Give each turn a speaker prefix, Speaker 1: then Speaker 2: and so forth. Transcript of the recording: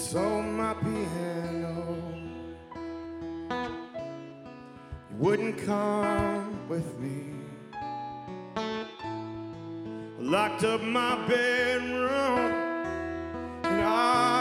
Speaker 1: sold my piano. You wouldn't come with me. Locked up my bedroom and I